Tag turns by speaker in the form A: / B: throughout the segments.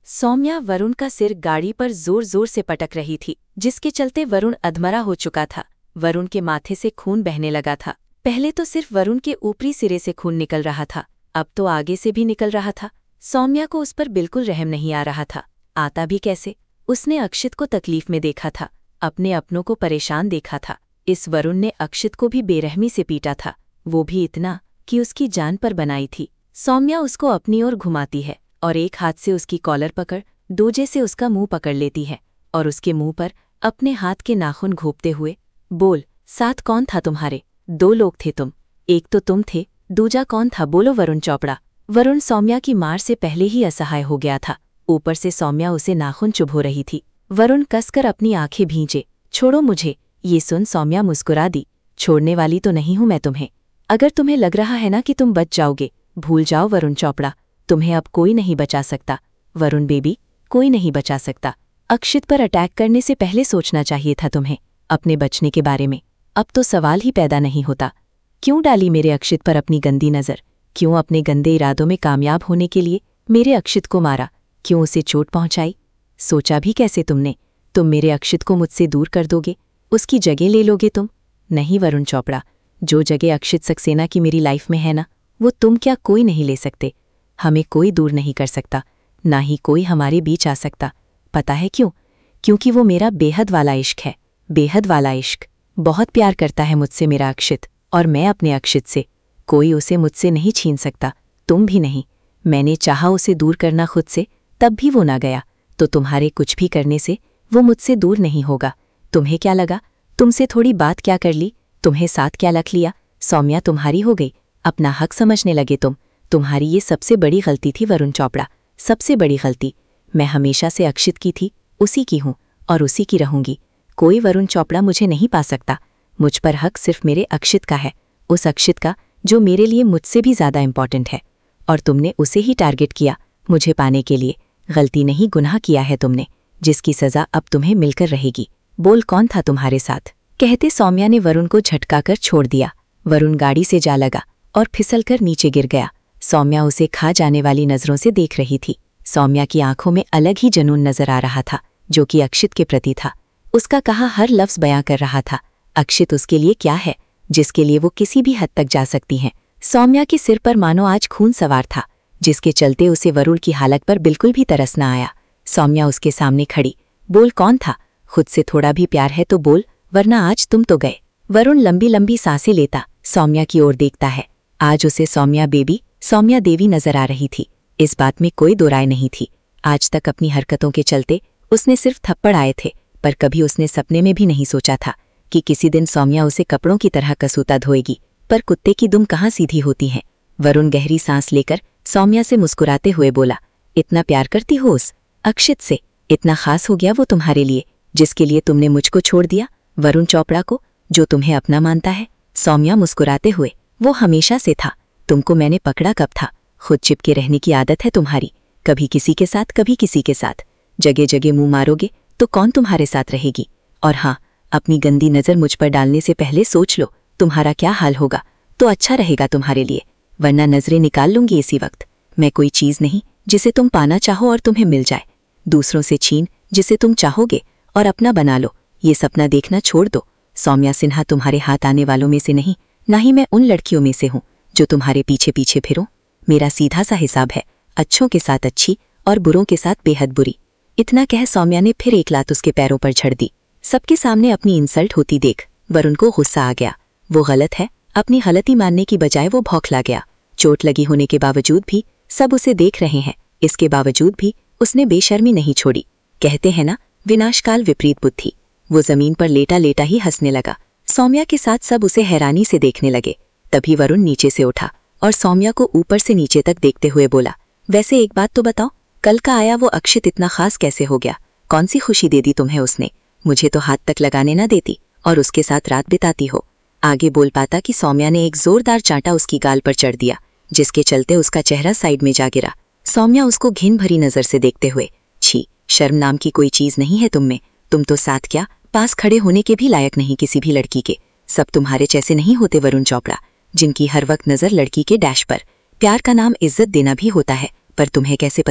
A: सौम्या वरुण का सिर गाड़ी पर जोर जोर से पटक रही थी, जिसके चलते वरुण अधमरा हो चुका था। वरुण के माथे से खून बहने लगा था। पहले तो सिर्फ वरुण के ऊपरी सिरे से खून निकल रहा था, अब तो आगे से भी निकल रहा था। सौम्या को उस पर बिल्कुल रहम नहीं आ रहा था। आता भी कैसे? उसने अक्षित को तकलीफ में देखा था, अपने अपनों को परेशान देखा था। इस वरुण ने अक्षित को भी बेरहमी से पीटा था, वो भी इतना कि उसकी जान पर बनाई थी। सौम्या उसको अपनी ओर घुमाती है और एक हाथ से उसकी कॉलर पकड़, दूजे से उसका मुंह पकड़ लेती है और उसके मुंह पर अपने हाथ के नाखून घोंपते हुए, बोल, साथ कौन था तुम्हारे? 2 लोग थे तुम, एक तो तुम थे, दूजा कौन था? बोलो वरुण चोपड़ा। वरुण सौम्या की मार से पहले ही असहाय हो गया था, ऊपर से सौम्या उसे नाखून चुभो रही थी। वरुण कसकर अपनी आंखें भींचे। छोड़ो मुझे। ये सुन सौम्या मुस्कुरा दी। छोड़ने वाली तो नहीं हूं मैं तुम्हें। अगर तुम्हें लग रहा है ना कि तुम बच जाओगे, भूल जाओ वरुण चोपड़ा, तुम्हें अब कोई नहीं बचा सकता। वरुण बेबी, कोई नहीं बचा सकता। अक्षित पर अटैक करने से पहले सोचना चाहिए था तुम्हें अपने बचने के बारे में। अब तो सवाल ही पैदा नहीं होता। क्यों डाली मेरे अक्षित पर अपनी गंदी नज़र? क्यों अपने गंदे इरादों में कामयाब होने के लिए मेरे अक्षित को मारा? क्यों उसे चोट पहुंचाई? सोचा भी कैसे तुमने? तुम मेरे अक्षित को मुझसे दूर कर दोगे, उसकी जगह ले लोगे तुम? नहीं वरुण चोपड़ा, जो जगह अक्षित सक्सेना की मेरी लाइफ में है ना, वो तुम क्या कोई नहीं ले सकते। हमें कोई दूर नहीं कर सकता, ना ही कोई हमारे बीच आ सकता। पता है क्यों? क्योंकि वो मेरा बेहद वाला इश्क है, बेहद वाला इश्क। बहुत प्यार करता है मुझसे मेरा अक्षित, और मैं अपने अक्षित से। कोई उसे मुझसे नहीं छीन सकता, तुम भी नहीं। मैंने चाहा उसे दूर करना खुद से, तब भी वो ना गया, तो तुम्हारे कुछ भी करने से वो मुझसे दूर नहीं होगा। तुम्हें क्या लगा? तुमसे थोड़ी बात क्या कर ली? तुम्हें साथ क्या रख लिया? सौम्या तुम्हारी हो गई, अपना हक समझने लगे तुम। तुम्हारी ये सबसे बड़ी गलती थी वरुण चोपड़ा, सबसे बड़ी गलती। मैं हमेशा से अक्षित की थी, उसी की हूँ और उसी की रहूंगी। कोई वरुण चोपड़ा मुझे नहीं पा सकता। मुझ पर हक सिर्फ मेरे अक्षित का है, उस अक्षित का जो मेरे लिए मुझसे भी ज़्यादा इम्पॉर्टेंट है। और तुमने उसे ही टारगेट किया मुझे पाने के लिए। गलती नहीं, गुनाह किया है तुमने, जिसकी सज़ा अब तुम्हें मिलकर रहेगी। बोल, कौन था तुम्हारे साथ? कहते सौम्या ने वरुण को झटकाकर छोड़ दिया। वरुण गाड़ी से जा लगा और फिसलकर नीचे गिर गया। सौम्या उसे खा जाने वाली नज़रों से देख रही थी। सौम्या की आंखों में अलग ही जुनून नजर आ रहा था, जो कि अक्षित के प्रति था। उसका कहा हर लफ्ज़ बयां कर रहा था। अक्षित उसके लिए क्या है, जिसके लिए वो किसी भी हद तक जा सकती हैं। सौम्या के सिर पर मानो आज खून सवार था, जिसके चलते उसे वरुण की हालत पर बिल्कुल भी तरस न आया। सौम्या उसके सामने खड़ी। बोल, कौन था? खुद से थोड़ा भी प्यार है तो बोल, वरना आज तुम तो गए। वरुण लंबी लंबी सांसें लेता सौम्या की ओर देखता है। आज उसे सौम्या बेबी, सौम्या देवी नजर आ रही थी। इस बात में कोई दो राय नहीं थी। आज तक अपनी हरकतों के चलते उसने सिर्फ थप्पड़ आए थे, पर कभी उसने सपने में भी नहीं सोचा था कि किसी दिन सौम्या उसे कपड़ों की तरह कसूता धोएगी। पर कुत्ते की दुम कहाँ सीधी होती हैं। वरुण गहरी सांस लेकर सौम्या से मुस्कुराते हुए बोला, इतना प्यार करती हो उस अक्षित से? इतना खास हो गया वो तुम्हारे लिए, जिसके लिए तुमने मुझको छोड़ दिया, वरुण चोपड़ा को, जो तुम्हें अपना मानता है? सौम्या मुस्कुराते हुए, वो हमेशा से था। तुमको मैंने पकड़ा कब था? खुद चिपके रहने की आदत है तुम्हारी, कभी किसी के साथ कभी किसी के साथ। जगह जगह मुंह मारोगे तो कौन तुम्हारे साथ रहेगी? और हाँ, अपनी गंदी नज़र मुझ पर डालने से पहले सोच लो तुम्हारा क्या हाल होगा, तो अच्छा रहेगा तुम्हारे लिए, वरना नज़रें निकाल लूंगी इसी वक्त। मैं कोई चीज़ नहीं जिसे तुम पाना चाहो और तुम्हें मिल जाए, दूसरों से छीन जिसे तुम चाहोगे और अपना बना लो। ये सपना देखना छोड़ दो। सौम्या सिन्हा तुम्हारे हाथ आने वालों में से नहीं, ना ही मैं उन लड़कियों में से हूँ जो तुम्हारे पीछे पीछे फिरो। मेरा सीधा सा हिसाब है, अच्छों के साथ अच्छी और बुरों के साथ बेहद बुरी। इतना कह सौम्या ने फिर एक लात उसके पैरों पर झड़ दी। सबके सामने अपनी इंसल्ट होती देख वरुण को गुस्सा आ गया। वो गलत है, अपनी गलती मानने की बजाय वो भौंकला गया। चोट लगी होने के बावजूद भी सब उसे देख रहे हैं, इसके बावजूद भी उसने बेशर्मी नहीं छोड़ी। कहते हैं ना, विनाशकाल विपरीत बुद्धि। वो जमीन पर लेटा लेटा ही हंसने लगा। सौम्या के साथ सब उसे हैरानी से देखने लगे। तभी वरुण नीचे से उठा और सौम्या को ऊपर से नीचे तक देखते हुए बोला, वैसे एक बात तो बताओ, कल का आया वो अक्षित इतना खास कैसे हो गया? कौन सी खुशी दे दी तुम्हें उसने? मुझे तो हाथ तक लगाने ना देती और उसके साथ रात बिताती हो। आगे बोल पाता कि सौम्या ने एक जोरदार चांटा उसकी गाल पर चढ़ दिया, जिसके चलते उसका चेहरा साइड में जा गिरा। सौम्या उसको घिन भरी नजर से देखते हुए, छी, शर्म नाम की कोई चीज नहीं है तुम में। तुम तो साथ क्या, पास खड़े होने के भी लायक नहीं किसी भी लड़की के। सब तुम्हारे जैसे नहीं होते वरुण चोपड़ा, जिनकी हर वक्त नजर लड़की के डैश पर। प्यार का नाम इज्जत देना भी होता है, पर तुम्हें कैसे पता?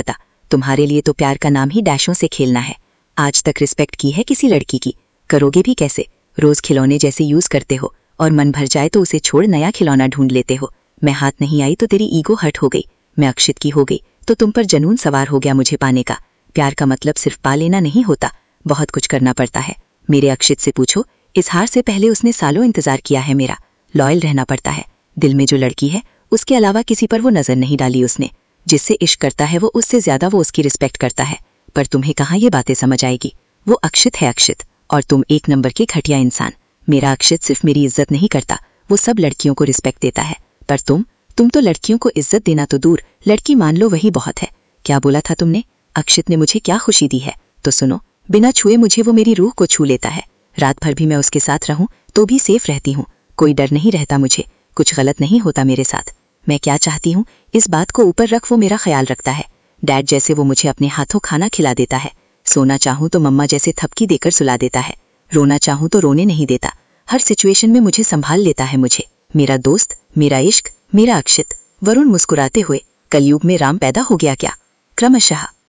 A: तुम्हारे लिए तो प्यार का नाम ही डैशों से खेलना है। आज तक रिस्पेक्ट की है किसी लड़की की? करोगे भी कैसे? रोज खिलौने जैसे यूज करते हो और मन भर जाए तो उसे छोड़ नया खिलौना ढूंढ लेते हो। मैं हाथ नहीं आई तो तेरी ईगो हर्ट हो गई। मैं अक्षित की हो गई तो तुम पर जनून सवार हो गया मुझे पाने का। प्यार का मतलब सिर्फ पा लेना नहीं होता, बहुत कुछ करना पड़ता है। मेरे अक्षित से पूछो, इस हार से पहले उसने सालों इंतजार किया है मेरा। लॉयल रहना पड़ता है। दिल में जो लड़की है उसके अलावा किसी पर वो नजर नहीं डाली उसने। जिससे इश्क करता है वो उससे ज्यादा वो उसकी रिस्पेक्ट करता है। पर तुम्हें कहाँ ये बातें समझ आएगी? वो अक्षित है अक्षित, और तुम एक नंबर के घटिया इंसान। मेरा अक्षित सिर्फ मेरी इज्जत नहीं करता, वो सब लड़कियों को रिस्पेक्ट देता है। पर तुम तो लड़कियों को इज्जत देना तो दूर, लड़की मान लो वही बहुत है। क्या बोला था तुमने? अक्षित ने मुझे क्या खुशी दी है? तो सुनो, बिना छुए मुझे वो मेरी रूह को छू लेता है। रात भर भी मैं उसके साथ रहूं तो भी सेफ रहती हूँ। कोई डर नहीं रहता मुझे, कुछ गलत नहीं होता मेरे साथ। मैं क्या चाहती हूँ इस बात को ऊपर रख वो मेरा ख्याल रखता है। डैड जैसे वो मुझे अपने हाथों खाना खिला देता है। सोना चाहूं तो मम्मा जैसे थपकी देकर सुला देता है। रोना चाहूं तो रोने नहीं देता। हर सिचुएशन में मुझे संभाल लेता है मुझे। मेरा दोस्त, मेरा इश्क, मेरा अक्षित। वरुण मुस्कुराते हुए, कलयुग में राम पैदा हो गया क्या? क्रमशः